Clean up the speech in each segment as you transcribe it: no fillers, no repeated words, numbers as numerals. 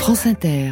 France Inter.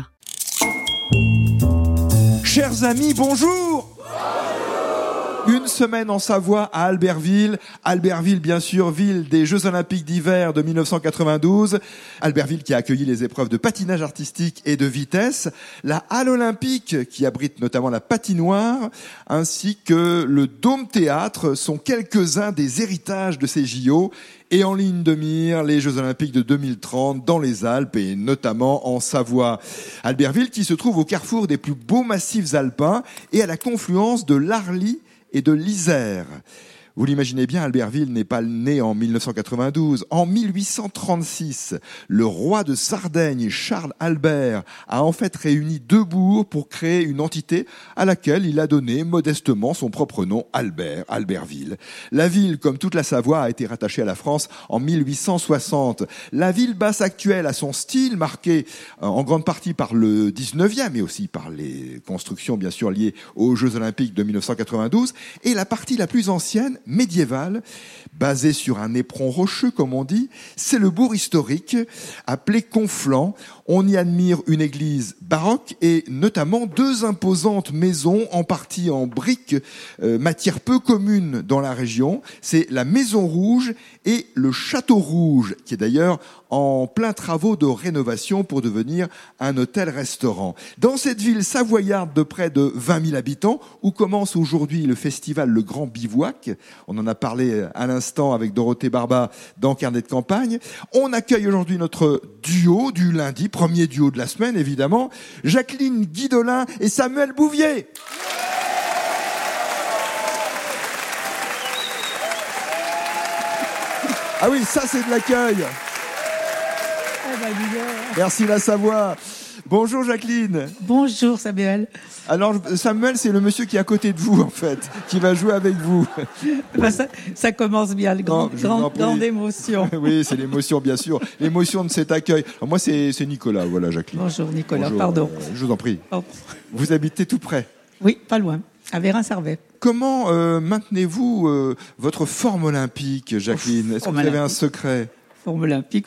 Chers amis, bonjour! Une semaine en Savoie à Albertville. Albertville, bien sûr, ville des Jeux Olympiques d'hiver de 1992. Albertville qui a accueilli les épreuves de patinage artistique et de vitesse. La halle olympique qui abrite notamment la patinoire, ainsi que le Dôme Théâtre sont quelques-uns des héritages de ces JO. Et en ligne de mire, les Jeux Olympiques de 2030 dans les Alpes et notamment en Savoie. Albertville qui se trouve au carrefour des plus beaux massifs alpins et à la confluence de l'Arly et de l'Isère. Vous l'imaginez bien, Albertville n'est pas né en 1992. En 1836, le roi de Sardaigne, Charles Albert, a en fait réuni deux bourgs pour créer une entité à laquelle il a donné modestement son propre nom, Albertville. La ville, comme toute la Savoie, a été rattachée à la France en 1860. La ville basse actuelle a son style, marqué en grande partie par le 19e, mais aussi par les constructions bien sûr liées aux Jeux Olympiques de 1992. Et la partie la plus ancienne, médiévale, basée sur un éperon rocheux, comme on dit, c'est le bourg historique, appelé Conflans. On y admire une église baroque et notamment deux imposantes maisons, en partie en briques, matière peu commune dans la région. C'est la Maison Rouge et le Château Rouge, qui est d'ailleurs en plein travaux de rénovation pour devenir un hôtel-restaurant. Dans cette ville savoyarde de près de 20 000 habitants, où commence aujourd'hui le festival Le Grand Bivouac, on en a parlé à l'instant avec Dorothée Barba dans Carnet de campagne, on accueille aujourd'hui notre duo du lundi, premier duo de la semaine évidemment, Jacqueline Guidolin et Samuel Bouvier. Ah oui, ça c'est de l'accueil. Merci la Savoie. Bonjour Jacqueline. Bonjour Samuel. Alors Samuel, c'est le monsieur qui est à côté de vous en fait, qui va jouer avec vous. Ça commence bien, grande émotion. Oui, c'est l'émotion bien sûr, l'émotion de cet accueil. Alors, moi c'est Nicolas, voilà Jacqueline. Bonjour Nicolas, Bonjour, pardon. Je vous en prie. Oh. Vous habitez tout près? Oui, pas loin, à Vérin-Servet. Comment maintenez-vous votre forme olympique, Jacqueline? Est-ce que vous avez un secret? Forme olympique.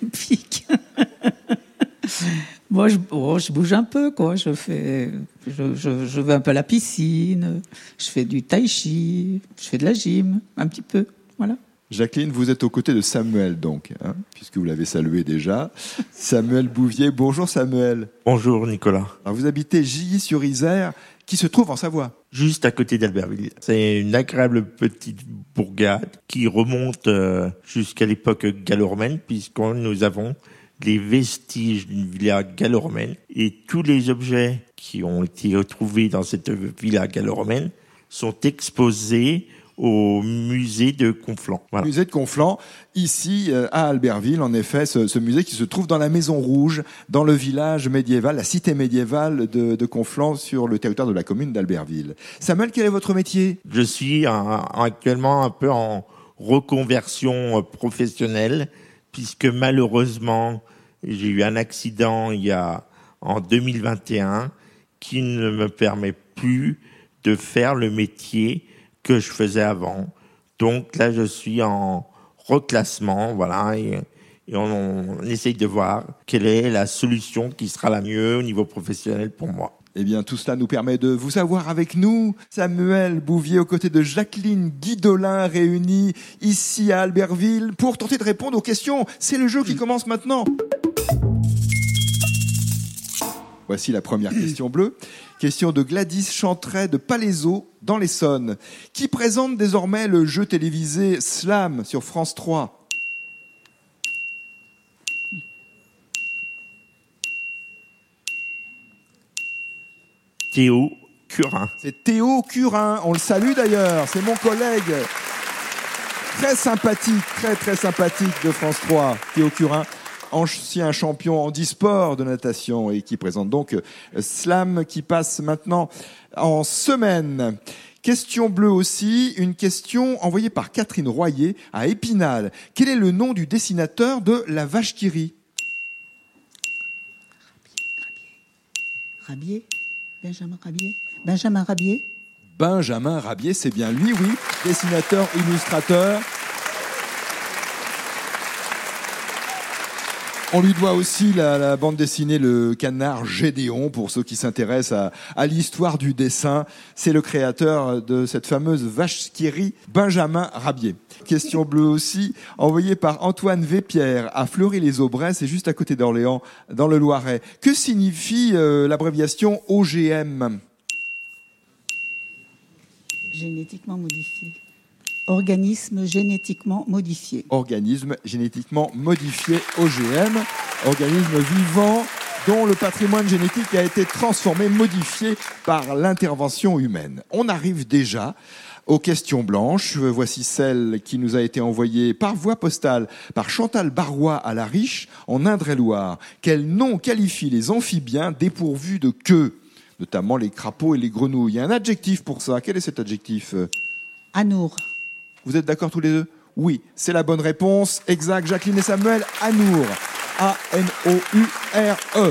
Moi, je bouge un peu, quoi. Je vais un peu à la piscine, je fais du tai chi, je fais de la gym, un petit peu, voilà. Jacqueline, vous êtes aux côtés de Samuel, donc, puisque vous l'avez salué déjà. Samuel Bouvier. Bonjour Samuel. Bonjour Nicolas. Alors, vous habitez Gilly-sur-Isère, qui se trouve en Savoie. Juste à côté d'Albertville. C'est une agréable petite bourgade qui remonte jusqu'à l'époque gallo-romaine, puisque nous avons les vestiges d'une villa gallo-romaine et tous les objets qui ont été retrouvés dans cette villa gallo-romaine sont exposés au musée de Conflans. Voilà. Musée de Conflans, ici à Albertville, en effet, ce musée qui se trouve dans la Maison Rouge, dans le village médiéval, la cité médiévale de Conflans, sur le territoire de la commune d'Albertville. Samuel, quel est votre métier? Je suis actuellement un peu en reconversion professionnelle, puisque malheureusement, j'ai eu un accident en 2021 qui ne me permet plus de faire le métier que je faisais avant. Donc là, je suis en reclassement, voilà, et on essaye de voir quelle est la solution qui sera la mieux au niveau professionnel pour moi. Eh bien, tout cela nous permet de vous avoir avec nous. Samuel Bouvier aux côtés de Jacqueline Guidolin, réunis ici à Albertville pour tenter de répondre aux questions. C'est le jeu qui commence maintenant. Voici la première question bleue. Question de Gladys Chantret de Palaiseau, dans l'Essonne, qui présente désormais le jeu télévisé Slam sur France 3. Théo Curin. C'est Théo Curin, on le salue d'ailleurs, c'est mon collègue. Très sympathique, très sympathique de France 3, Théo Curin. Ancien champion handisport de natation et qui présente donc Slam qui passe maintenant en semaine. Question bleue aussi, une question envoyée par Catherine Royer à Épinal. Quel est le nom du dessinateur de La Vache qui rit? Rabier. Benjamin Rabier. Benjamin Rabier. Benjamin Rabier, c'est bien lui, oui. Dessinateur, illustrateur. On lui doit aussi la bande dessinée Le Canard Gédéon, pour ceux qui s'intéressent à l'histoire du dessin. C'est le créateur de cette fameuse vache qui rit, Benjamin Rabier. Question bleue aussi, envoyée par Antoine Vépierre à Fleury-les-Aubrais, c'est juste à côté d'Orléans, dans le Loiret. Que signifie l'abréviation OGM ? Génétiquement modifié. Organisme génétiquement modifié. Organisme génétiquement modifié, OGM, organisme vivant dont le patrimoine génétique a été transformé, modifié par l'intervention humaine. On arrive déjà aux questions blanches. Voici celle qui nous a été envoyée par voie postale par Chantal Barrois à La Riche, en Indre-et-Loire. Quel nom qualifie les amphibiens dépourvus de queue, notamment les crapauds et les grenouilles? Il y a un adjectif pour ça. Quel est cet adjectif? Anour. Vous êtes d'accord tous les deux? Oui, c'est la bonne réponse. Exact. Jacqueline et Samuel, Anour. A-N-O-U-R-E.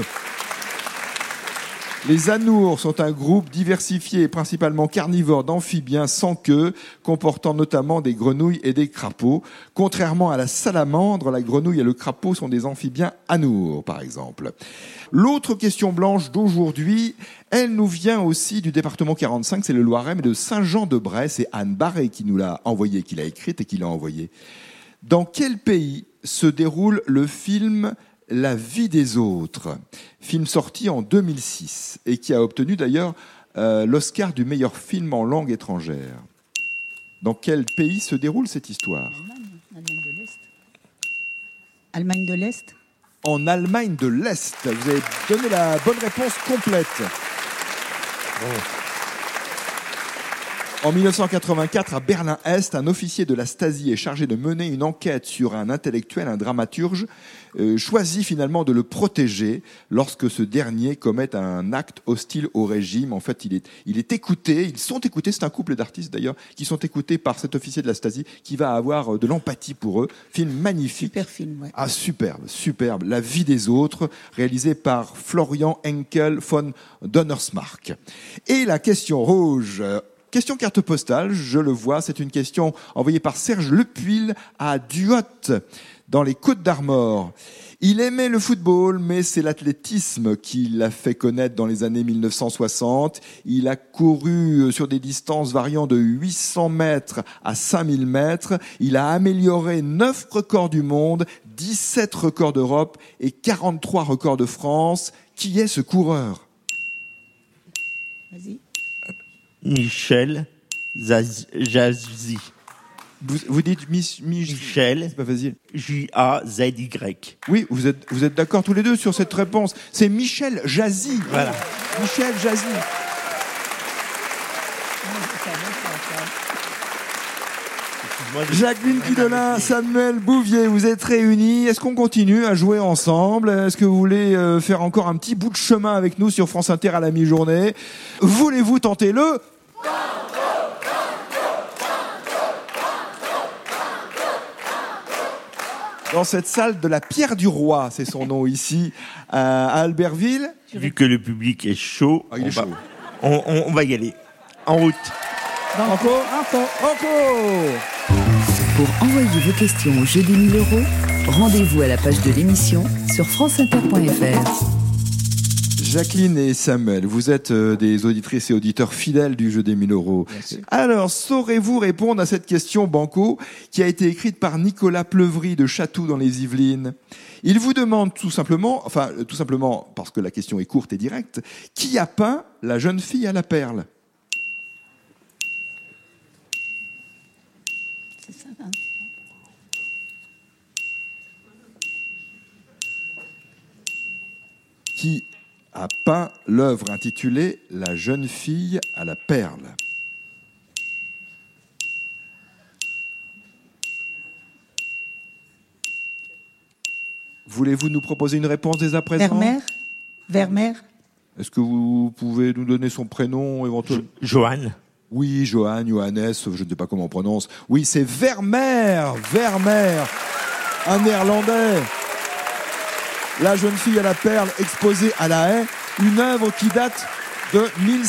Les anours sont un groupe diversifié et principalement carnivore d'amphibiens sans queue, comportant notamment des grenouilles et des crapauds. Contrairement à la salamandre, la grenouille et le crapaud sont des amphibiens anours, par exemple. L'autre question blanche d'aujourd'hui, elle nous vient aussi du département 45, c'est le Loiret, mais de Saint-Jean-de-Bray. C'est Anne Barré qui nous l'a envoyé, qui l'a écrite et qui l'a envoyé. Dans quel pays se déroule le film La vie des autres, film sorti en 2006 et qui a obtenu d'ailleurs l'Oscar du meilleur film en langue étrangère? Dans quel pays se déroule cette histoire? Allemagne de l'Est. Allemagne de l'Est. En Allemagne de l'Est. Vous avez donné la bonne réponse complète. Bon. En 1984, à Berlin-Est, un officier de la Stasi est chargé de mener une enquête sur un intellectuel, un dramaturge, choisi finalement de le protéger lorsque ce dernier commet un acte hostile au régime. En fait, il est écouté, ils sont écoutés, c'est un couple d'artistes d'ailleurs, qui sont écoutés par cet officier de la Stasi qui va avoir de l'empathie pour eux. Film magnifique. Super film, ouais. Ah, superbe. La vie des autres, réalisé par Florian Henkel von Donnersmarck. Et la question rouge... Question carte postale, je le vois, c'est une question envoyée par Serge Lepuil à Duotte, dans les Côtes-d'Armor. Il aimait le football, mais c'est l'athlétisme qui l'a fait connaître dans les années 1960. Il a couru sur des distances variant de 800 mètres à 5000 mètres. Il a amélioré 9 records du monde, 17 records d'Europe et 43 records de France. Qui est ce coureur? Vas-y. Michel Jazzy. Vous dites Michel. C'est pas facile. J-A-Z-Y. Oui, vous êtes d'accord tous les deux sur cette réponse. C'est Michel Jazzy. Voilà. Michel Jazzy. Jacqueline Guidolin, Samuel Bouvier, vous êtes réunis. Est-ce qu'on continue à jouer ensemble? Est-ce que vous voulez faire encore un petit bout de chemin avec nous sur France Inter à la mi-journée? Voulez-vous tenter le... Dans cette salle de la Pierre du Roi, c'est son nom ici, à Albertville. Vu que le public est chaud, on va y aller. En route. Encore. Pour envoyer vos questions au jeu des 1000 €, rendez-vous à la page de l'émission sur franceinter.fr. Jacqueline et Samuel, vous êtes des auditrices et auditeurs fidèles du jeu des 1000 €. Alors, saurez-vous répondre à cette question banco qui a été écrite par Nicolas Pleuvry de Chatou dans les Yvelines? Il vous demande tout simplement parce que la question est courte et directe, qui a peint la jeune fille à la perle? C'est ça, hein. Qui a peint l'œuvre intitulée La jeune fille à la perle? Voulez-vous nous proposer une réponse dès à présent? Vermeer. Est-ce que vous pouvez nous donner son prénom éventuellement? Johan. Oui, Johannes, je ne sais pas comment on prononce. Oui, c'est Vermeer, un Néerlandais. La jeune fille à la perle, exposée à La Haye, une œuvre qui date de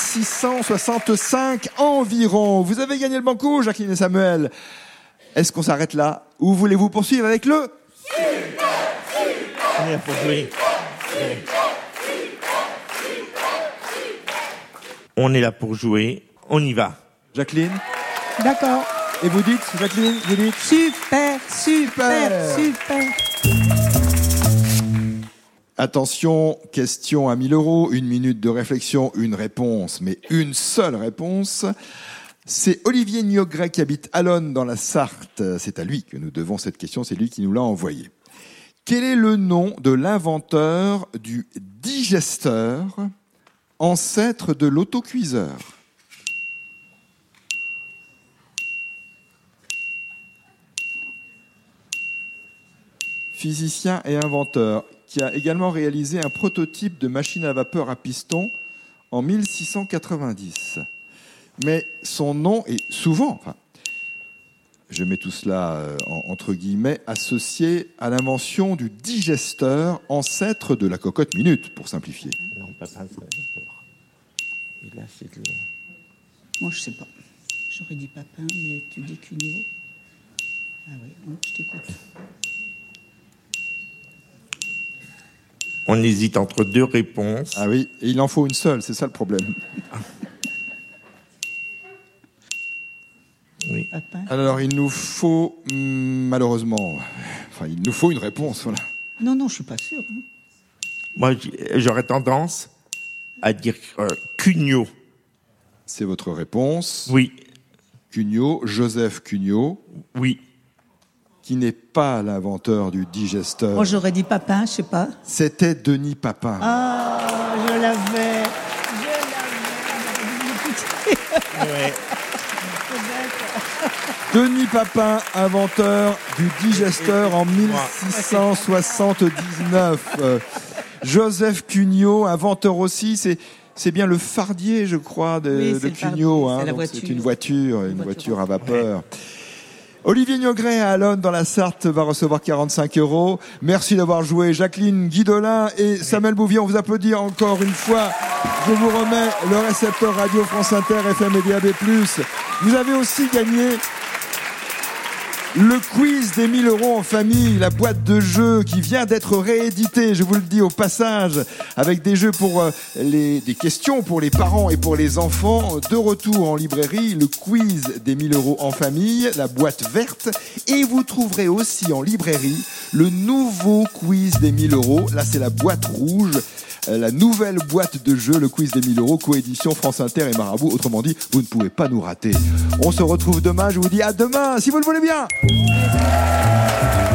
1665 environ. Vous avez gagné le banco, Jacqueline et Samuel. Est-ce qu'on s'arrête là ou voulez-vous poursuivre avec le... Super On est là pour jouer. On est là pour jouer. On y va. Jacqueline? D'accord. Et vous dites, Jacqueline, vous dites? Super, super, super. Attention, question à 1000 €, 1 minute de réflexion, une réponse, mais une seule réponse. C'est Olivier Niogret qui habite Allonne dans la Sarthe. C'est à lui que nous devons cette question, c'est lui qui nous l'a envoyée. Quel est le nom de l'inventeur du digesteur, ancêtre de l'autocuiseur? Physicien et inventeur, qui a également réalisé un prototype de machine à vapeur à piston en 1690. Mais son nom est souvent, je mets tout cela entre guillemets, associé à l'invention du digesteur, ancêtre de la cocotte minute, pour simplifier. Non, papa, c'est d'accord. Et là, c'est le... Moi, je sais pas. J'aurais dit Papin, mais tu dis Cugnot. Ah oui, je t'écoute. On hésite entre deux réponses. Ah oui, et il en faut une seule, c'est ça le problème. Oui. Papin. Alors, il nous faut, malheureusement, il nous faut une réponse, voilà. Non, je suis pas sûre. Hein. Moi, j'aurais tendance à dire Cugnot. C'est votre réponse. Oui, Cugnot, Joseph Cugnot, oui. qui n'est pas l'inventeur du digesteur. Moi, j'aurais dit Papin, je sais pas. C'était Denis Papin. Ah, je l'avais. Ouais. Denis Papin, inventeur du digesteur en 1679. Joseph Cugnot, inventeur aussi, c'est bien le fardier, je crois, de Cugnot. C'est la Donc voiture. c'est une voiture à vapeur. Olivier Niogret à Allonne dans la Sarthe va recevoir 45 €. Merci d'avoir joué. Jacqueline Guidolin et Samuel Bouvier, on vous applaudit encore une fois. Je vous remets le récepteur radio France Inter, FM et DAB+. Vous avez aussi gagné le quiz des 1000 € en famille, la boîte de jeux qui vient d'être rééditée, je vous le dis au passage, avec des jeux pour des questions pour les parents et pour les enfants. De retour en librairie, le quiz des 1000 € en famille, la boîte verte. Et vous trouverez aussi en librairie le nouveau quiz des 1000 €. Là, c'est la boîte rouge. La nouvelle boîte de jeu, le quiz des 1000 €, coédition France Inter et Marabout. Autrement dit, vous ne pouvez pas nous rater. On se retrouve demain, je vous dis à demain, si vous le voulez bien.